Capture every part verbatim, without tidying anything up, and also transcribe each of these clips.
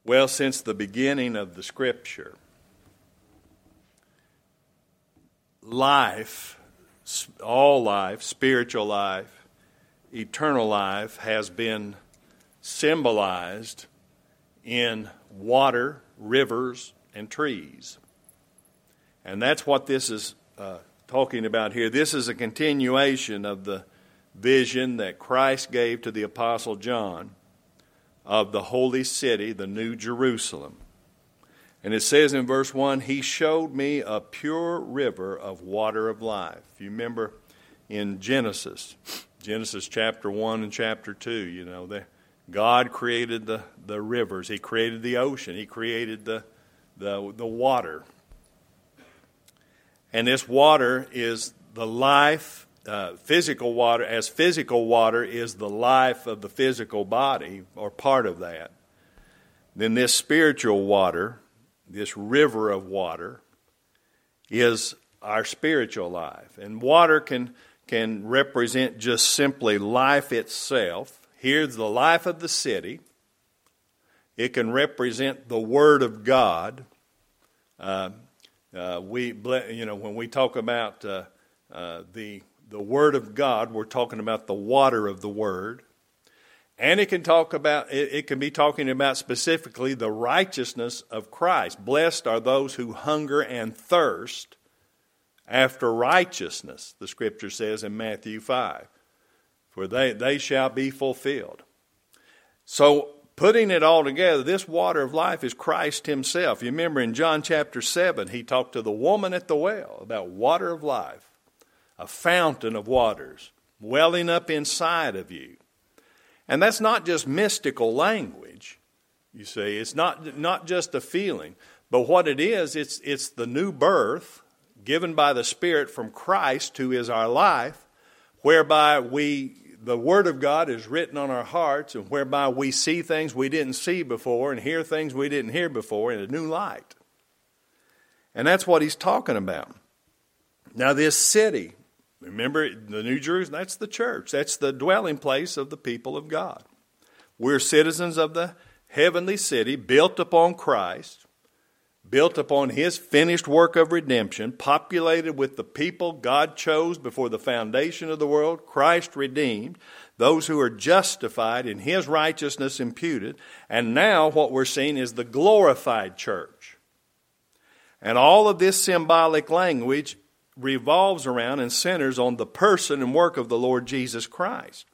Well, since the beginning of the Scripture, life, all life, spiritual life, eternal life has been symbolized in water, rivers, and trees. And that's what this is uh, talking about here. This is a continuation of the vision that Christ gave to the Apostle John of the holy city, the New Jerusalem. And it says in verse one, he showed me a pure river of water of life. You remember in Genesis, Genesis chapter one and chapter two, you know, the, God created the, the rivers. He created the ocean. He created the, the, the water. And this water is the life. Uh, physical water, as physical water is the life of the physical body, or part of that, then this spiritual water, this river of water, is our spiritual life. And water can, can represent just simply life itself. Here's the life of the city. It can represent the Word of God. Uh, uh, we, you know, when we talk about uh, uh, the The Word of God, we're talking about the water of the Word. And it can talk about, it, it can be talking about specifically the righteousness of Christ. Blessed are those who hunger and thirst after righteousness, the Scripture says in Matthew five. For they, they shall be fulfilled. So, putting it all together, this water of life is Christ Himself. You remember in John chapter seven, He talked to the woman at the well about water of life. A fountain of waters welling up inside of you. And that's not just mystical language, you see. It's not, not just a feeling. But what it is, it's, it's the new birth given by the Spirit from Christ, who is our life, whereby we, the Word of God is written on our hearts, and whereby we see things we didn't see before and hear things we didn't hear before in a new light. And that's what he's talking about. Now this city, remember, the New Jerusalem, that's the church. That's the dwelling place of the people of God. We're citizens of the heavenly city, built upon Christ, built upon His finished work of redemption, populated with the people God chose before the foundation of the world, Christ redeemed, those who are justified in His righteousness imputed, and now what we're seeing is the glorified church. And all of this symbolic language revolves around and centers on the person and work of the Lord Jesus Christ.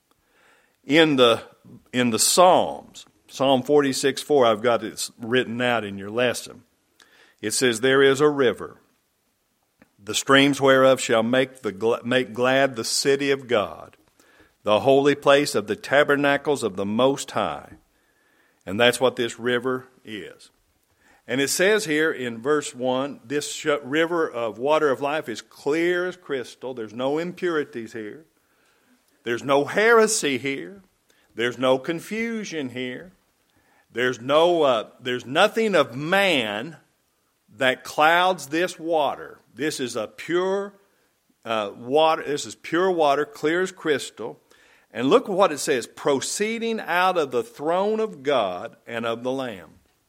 In the in the Psalms, Psalm forty-six four, I've got it written out in your lesson. It says, there is a river, the streams whereof shall make the make glad the city of God, the holy place of the tabernacles of the Most High. And that's what this river is. And it says here in verse one, this river of water of life is clear as crystal. There's no impurities here. There's no heresy here. There's no confusion here. There's no, uh, there's nothing of man that clouds this water. This is a pure uh, water. This is pure water, clear as crystal. And look what it says, proceeding out of the throne of God and of the Lamb.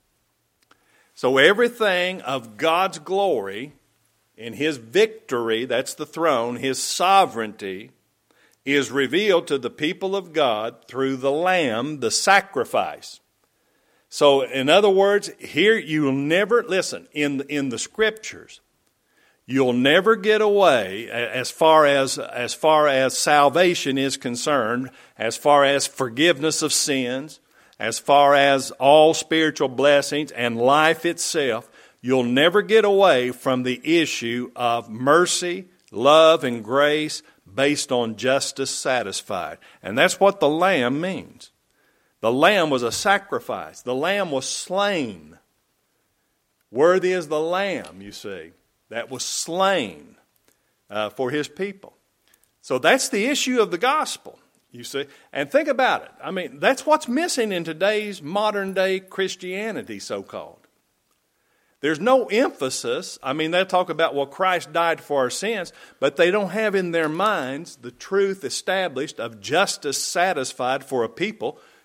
So everything of God's glory in His victory, that's the throne, His sovereignty, is revealed to the people of God through the Lamb, the sacrifice. So in other words, here you'll never, listen, in, in the Scriptures, you'll never get away as far as, as far as salvation is concerned, as far as forgiveness of sins, as far as all spiritual blessings and life itself, you'll never get away from the issue of mercy, love, and grace based on justice satisfied. And that's what the Lamb means. The Lamb was a sacrifice. The Lamb was slain. Worthy is the Lamb, you see, that was slain uh, for His people. So that's the issue of the gospel. You see, and think about it. I mean, that's what's missing in today's modern day Christianity, so-called. There's no emphasis. I mean, they talk about, well, Christ died for our sins, but they don't have in their minds the truth established of justice satisfied for a people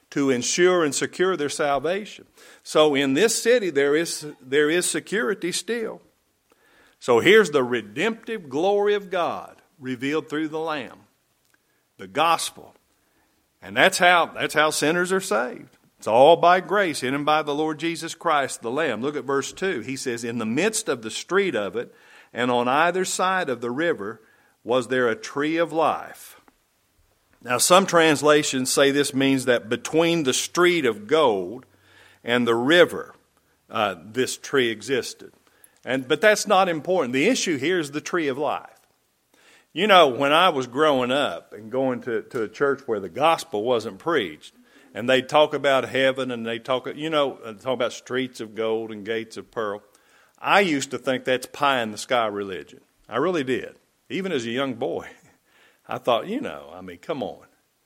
to ensure and secure their salvation. So in this city, there is, there is security still. So here's the redemptive glory of God revealed through the Lamb, the gospel. And that's how, that's how sinners are saved. It's all by grace, in and by the Lord Jesus Christ, the Lamb. Look at verse two. He says, in the midst of the street of it, and on either side of the river, was there a tree of life. Now, some translations say this means that between the street of gold and the river, uh, this tree existed. And but that's not important. The issue here is the tree of life. You know, when I was growing up and going to, to a church where the gospel wasn't preached, and they talk about heaven and they talk, you know, talk about streets of gold and gates of pearl, I used to think that's pie in the sky religion. I really did. Even as a young boy, I thought, you know, I mean, come on.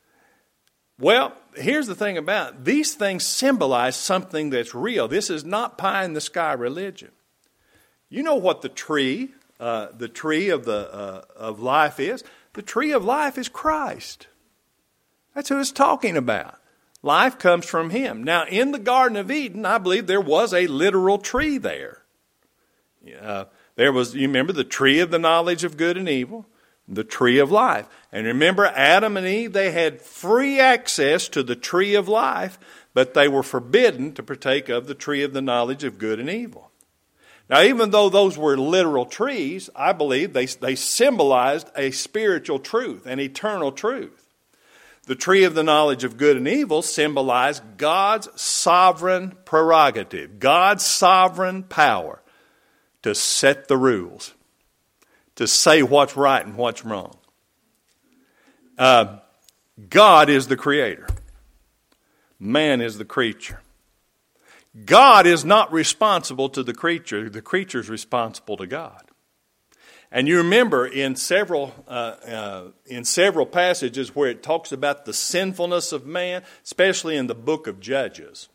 Well, here's the thing about it. These things symbolize something that's real. This is not pie in the sky religion. You know what the tree, uh, the tree of the uh, of life is? The tree of life is Christ. That's who it's talking about. Life comes from Him. Now, in the Garden of Eden, I believe there was a literal tree there. Uh, there was, you remember, the tree of the knowledge of good and evil, the tree of life. And remember, Adam and Eve, they had free access to the tree of life, but they were forbidden to partake of the tree of the knowledge of good and evil. Now, even though those were literal trees, I believe they, they symbolized a spiritual truth, an eternal truth. The tree of the knowledge of good and evil symbolized God's sovereign prerogative, God's sovereign power to set the rules, to say what's right and what's wrong. Uh, God is the creator. Man is the creature. God is not responsible to the creature. The creature is responsible to God. And you remember in several uh, uh, in several passages where it talks about the sinfulness of man, especially in the book of Judges.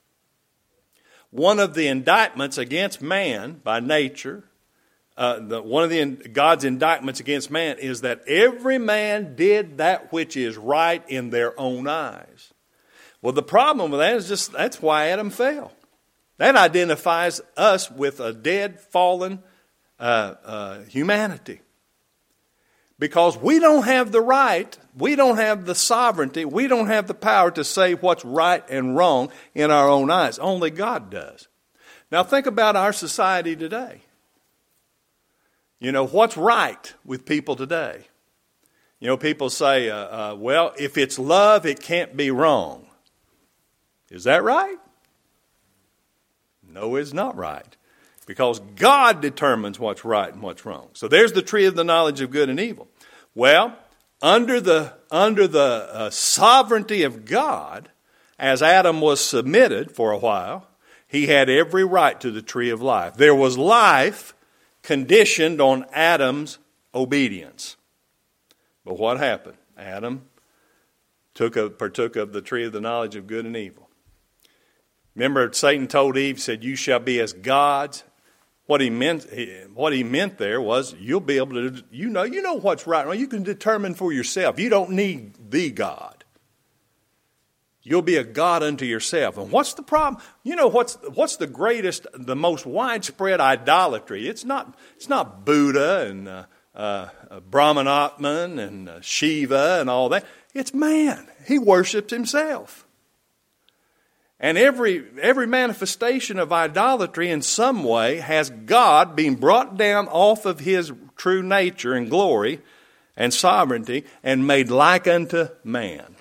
One of the indictments against man by nature, uh, the, one of the God's indictments against man is that every man did that which is right in their own eyes. Well, the problem with that is just that's why Adam fell. That identifies us with a dead, fallen uh, uh, humanity. Because we don't have the right, we don't have the sovereignty, we don't have the power to say what's right and wrong in our own eyes. Only God does. Now think about our society today. You know, what's right with people today? You know, people say, uh, uh, well, if it's love, it can't be wrong. Is that right? No, it's not right. Because God determines what's right and what's wrong. So there's the tree of the knowledge of good and evil. Well, under the, under the uh, sovereignty of God, as Adam was submitted for a while, he had every right to the tree of life. There was life conditioned on Adam's obedience. But what happened? Adam took a, partook of the tree of the knowledge of good and evil. Remember, Satan told Eve, said, you shall be as gods. What he meant, what he meant there was, you'll be able to, you know, you know what's right and wrong. You can determine for yourself. You don't need the God. You'll be a God unto yourself. And what's the problem? You know what's what's the greatest, the most widespread idolatry? It's not it's not Buddha and uh, uh, Brahman Atman and uh, Shiva and all that. It's man. He worships himself. And every every manifestation of idolatry in some way has God being brought down off of His true nature and glory and sovereignty and made like unto man.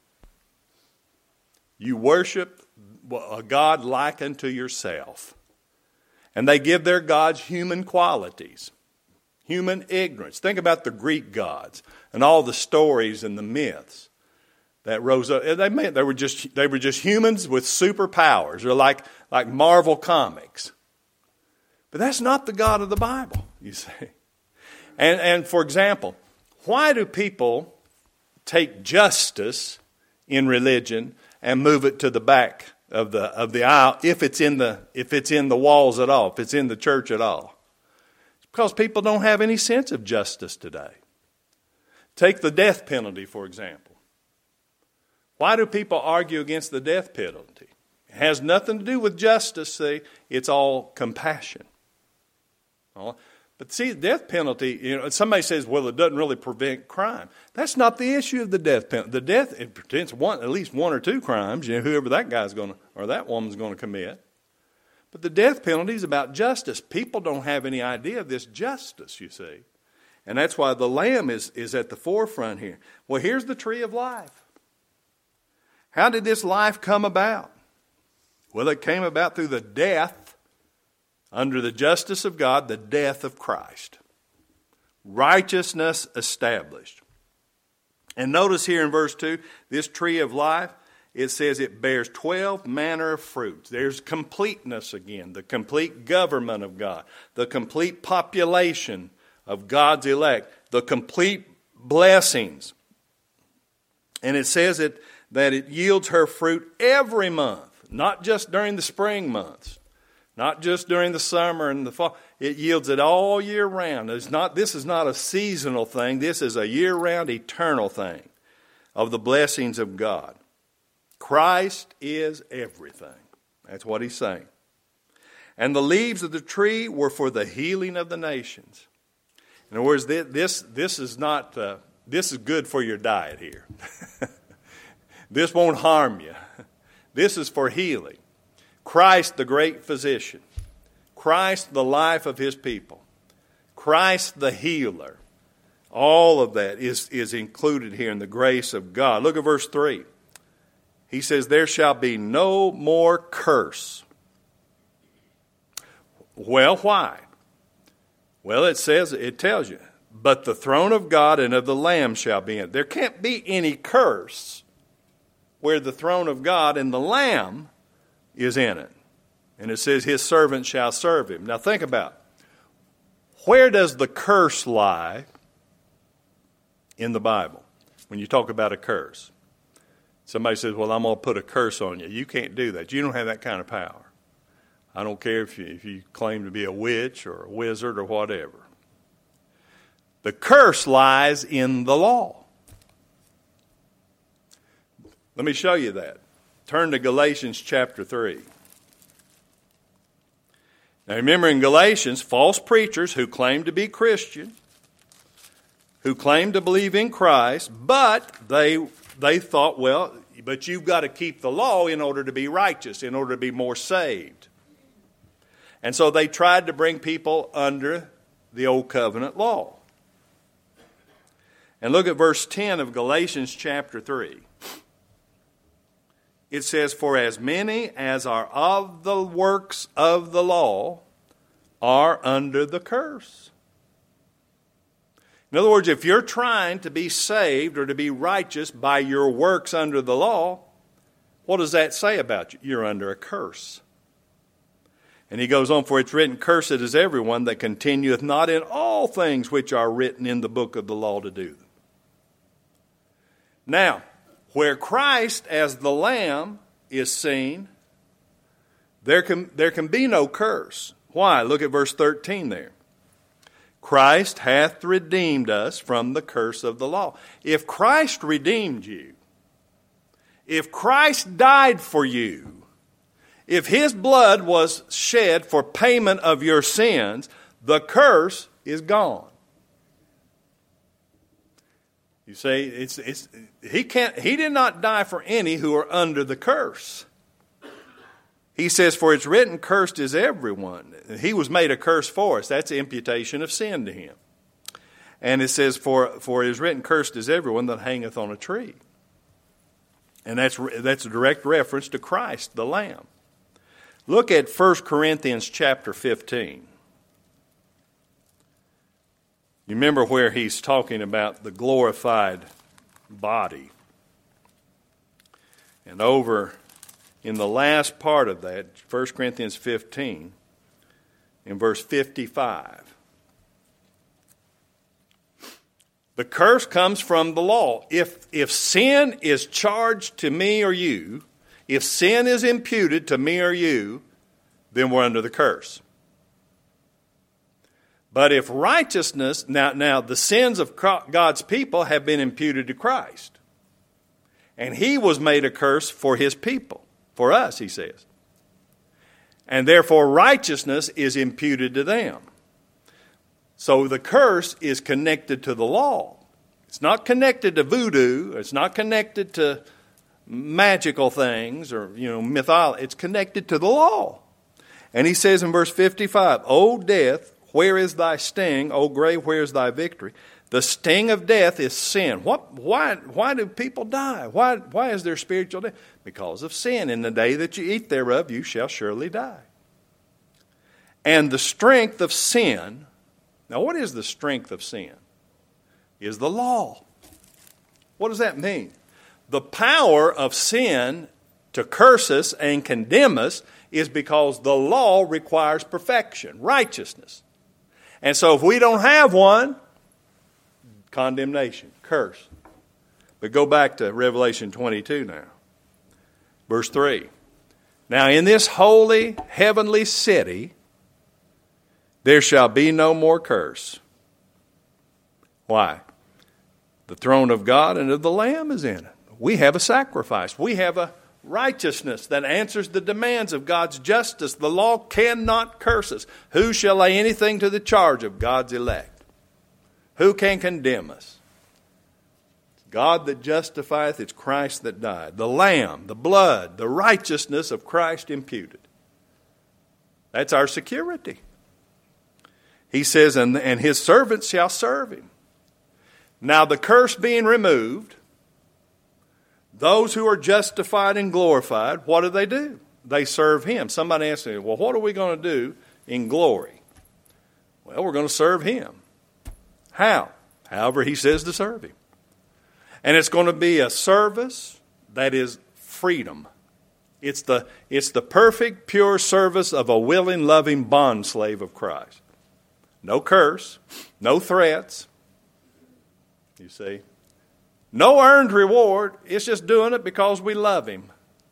You worship a God like unto yourself. And they give their gods human qualities, human ignorance. Think about the Greek gods and all the stories and the myths that rose up. They, they were just they were just humans with superpowers. They're like like Marvel comics. But that's not the God of the Bible, you see. And and for example, why do people take justice in religion and move it to the back of the of the aisle if it's in the if it's in the walls at all, if it's in the church at all? It's because people don't have any sense of justice today. Take the death penalty, for example. Why do people argue against the death penalty? It has nothing to do with justice, see. It's all compassion. But see, the death penalty, you know, somebody says, well, it doesn't really prevent crime. That's not the issue of the death penalty. The death, it prevents one, at least one or two crimes, you know, whoever that guy's going to, or that woman's going to commit. But the death penalty is about justice. People don't have any idea of this justice, you see. And that's why the Lamb is, is at the forefront here. Well, here's the tree of life. How did this life come about? Well, it came about through the death, under the justice of God, the death of Christ. Righteousness established. And notice here in verse two, this tree of life, it says it bears twelve manner of fruits. There's completeness again, the complete government of God, the complete population of God's elect, the complete blessings. And it says it, that it yields her fruit every month, not just during the spring months. Not just during the summer and the fall. It yields it all year round. It's not, this is not a seasonal thing. This is a year-round, eternal thing of the blessings of God. Christ is everything. That's what he's saying. And the leaves of the tree were for the healing of the nations. In other words, this, this is not, uh, this is good for your diet here. This won't harm you. This is for healing. Christ, the great physician. Christ, the life of his people. Christ, the healer. All of that is, is included here in the grace of God. Look at verse three. He says, there shall be no more curse. Well, why? Well, it says, it tells you, but the throne of God and of the Lamb shall be in it. There can't be any curse where the throne of God and the Lamb is in it. And it says his servant shall serve him. Now think about it. Where does the curse lie in the Bible when you talk about a curse? Somebody says, well, I'm going to put a curse on you. You can't do that. You don't have that kind of power. I don't care if you, if you claim to be a witch or a wizard or whatever. The curse lies in the law. Let me show you that. Turn to Galatians chapter three. Now remember, in Galatians, false preachers who claim to be Christian, who claim to believe in Christ, but they they thought, well, but you've got to keep the law in order to be righteous, in order to be more saved. And so they tried to bring people under the old covenant law. And look at verse ten of Galatians chapter three. It says, for as many as are of the works of the law are under the curse. In other words, if you're trying to be saved or to be righteous by your works under the law, what does that say about you? You're under a curse. And he goes on, for it's written, cursed is everyone that continueth not in all things which are written in the book of the law to do them. Now, where Christ as the Lamb is seen, there can, there can be no curse. Why? Look at verse thirteen there. Christ hath redeemed us from the curse of the law. If Christ redeemed you, if Christ died for you, if his blood was shed for payment of your sins, the curse is gone. You say it's it's he can't he did not die for any who are under the curse. He says, for it's written, cursed is everyone. He was made a curse for us. That's imputation of sin to him. And it says, for for it is written, cursed is everyone that hangeth on a tree. And that's that's a direct reference to Christ, the Lamb. Look at First Corinthians chapter fifteen. You remember where he's talking about the glorified body. And over in the last part of that, First Corinthians fifteen, in verse fifty-five. The curse comes from the law. If, if sin is charged to me or you, if sin is imputed to me or you, then we're under the curse. But if righteousness, now, now the sins of God's people have been imputed to Christ. And he was made a curse for his people, for us, he says. And therefore righteousness is imputed to them. So the curse is connected to the law. It's not connected to voodoo. It's not connected to magical things or, you know, mythology. It's connected to the law. And he says in verse fifty-five, O death, where is thy sting? O grave, where is thy victory? The sting of death is sin. What, why, why do people die? Why, why is there spiritual death? Because of sin. In the day that you eat thereof, you shall surely die. And the strength of sin, now what is the strength of sin? Is the law. What does that mean? The power of sin to curse us and condemn us is because the law requires perfection, righteousness. And so if we don't have one, condemnation, curse. But go back to Revelation twenty-two now. Verse three. Now in this holy heavenly city there shall be no more curse. Why? The throne of God and of the Lamb is in it. We have a sacrifice. We have a righteousness that answers the demands of God's justice. The law cannot curse us. Who shall lay anything to the charge of God's elect? Who can condemn us? It's God that justifieth, it's Christ that died. The Lamb, the blood, the righteousness of Christ imputed. That's our security. He says, and, and his servants shall serve him. Now the curse being removed, those who are justified and glorified, what do they do? They serve him. Somebody asked me, well, what are we going to do in glory? Well, we're going to serve him. How? However he says to serve him. And it's going to be a service that is freedom. It's the, it's the perfect, pure service of a willing, loving bondslave of Christ. No curse, no threats. You see? No earned reward. It's just doing it because we love him.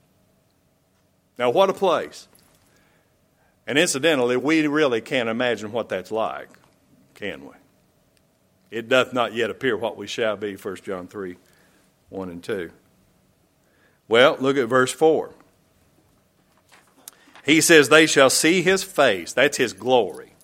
Now, what a place. And incidentally, we really can't imagine what that's like, can we? It doth not yet appear what we shall be, First John three, one and two. Well, look at verse four. He says, they shall see his face. That's his glory.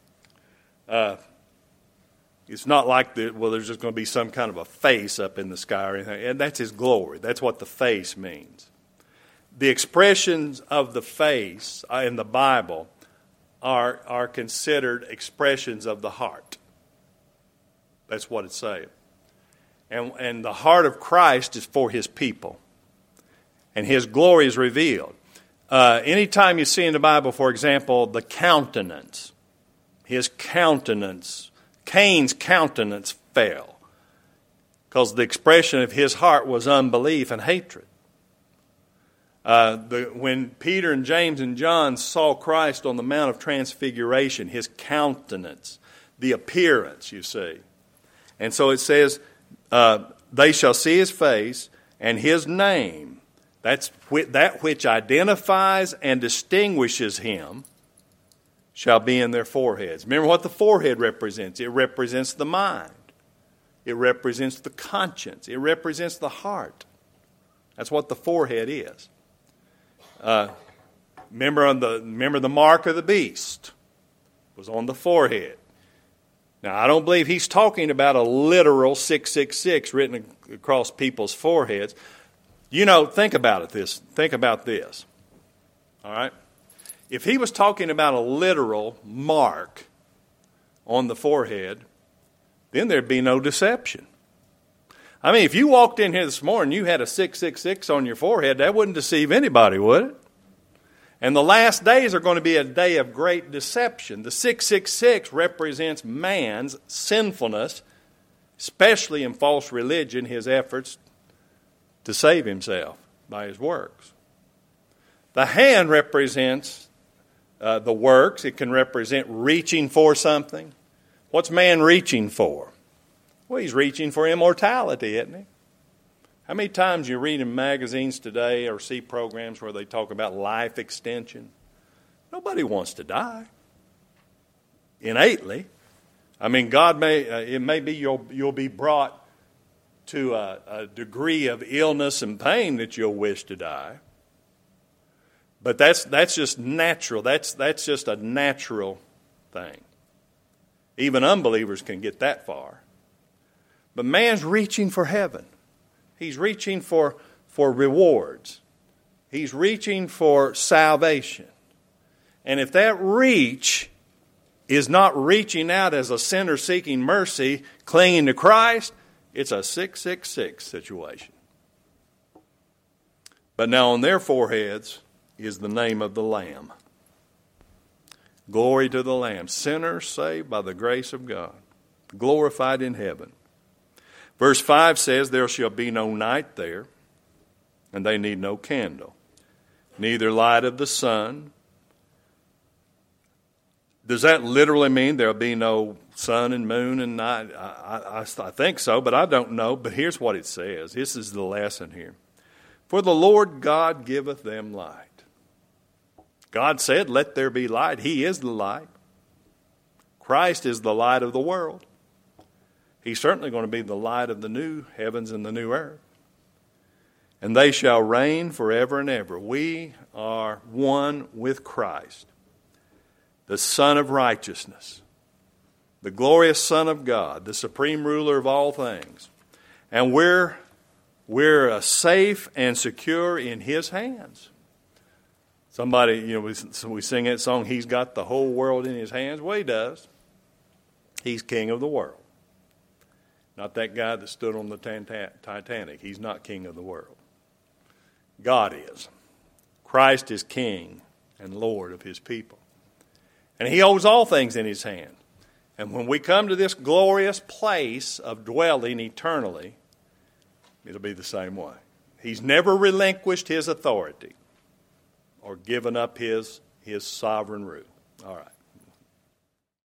Uh, it's not like, the, well, there's just going to be some kind of a face up in the sky or anything. And that's his glory. That's what the face means. The expressions of the face in the Bible are, are considered expressions of the heart. That's what it's saying. And, and the heart of Christ is for his people. And his glory is revealed. Uh, anytime you see in the Bible, for example, the countenance, his countenance, Cain's countenance fell because the expression of his heart was unbelief and hatred. Uh, the, when Peter and James and John saw Christ on the Mount of Transfiguration, his countenance, the appearance, you see. And so it says, uh, they shall see his face and his name. That's wh- that which identifies and distinguishes him shall be in their foreheads. Remember what the forehead represents. It represents the mind. It represents the conscience. It represents the heart. That's what the forehead is. Uh, remember, on the, remember the mark of the beast was on the forehead. Now, I don't believe he's talking about a literal six six six written across people's foreheads. You know, think about it this. Think about this. All right? If he was talking about a literal mark on the forehead, then there'd be no deception. I mean, if you walked in here this morning, you had a six six six on your forehead, that wouldn't deceive anybody, would it? And the last days are going to be a day of great deception. The six six six represents man's sinfulness, especially in false religion, his efforts to save himself by his works. The hand represents uh, the works. It can represent reaching for something. What's man reaching for? Well, he's reaching for immortality, isn't he? How many times you read in magazines today or see programs where they talk about life extension? Nobody wants to die. Innately. I mean, God may, uh, it may be you'll, you'll be brought to a, a degree of illness and pain that you'll wish to die. But that's that's just natural. That's that's just a natural thing. Even unbelievers can get that far. But man's reaching for heaven. He's reaching for, for rewards. He's reaching for salvation. And if that reach is not reaching out as a sinner seeking mercy, clinging to Christ, it's a six six six situation. But now on their foreheads is the name of the Lamb. Glory to the Lamb. Sinners saved by the grace of God, glorified in heaven. Verse five says, there shall be no night there, and they need no candle, neither light of the sun. Does that literally mean there'll be no sun and moon and night? I, I, I think so, but I don't know. But here's what it says. This is the lesson here. For the Lord God giveth them light. God said, let there be light. He is the light. Christ is the light of the world. He's certainly going to be the light of the new heavens and the new earth. And they shall reign forever and ever. We are one with Christ, the Son of righteousness, the glorious Son of God, the supreme ruler of all things. And we're, we're uh, safe and secure in His hands. Somebody, you know, we, we sing that song, He's got the whole world in His hands. Well, He does. He's king of the world. Not that guy that stood on the Titanic. He's not king of the world. God is. Christ is king and Lord of His people. And He holds all things in His hand. And when we come to this glorious place of dwelling eternally, it'll be the same way. He's never relinquished His authority or given up His, his sovereign rule. All right.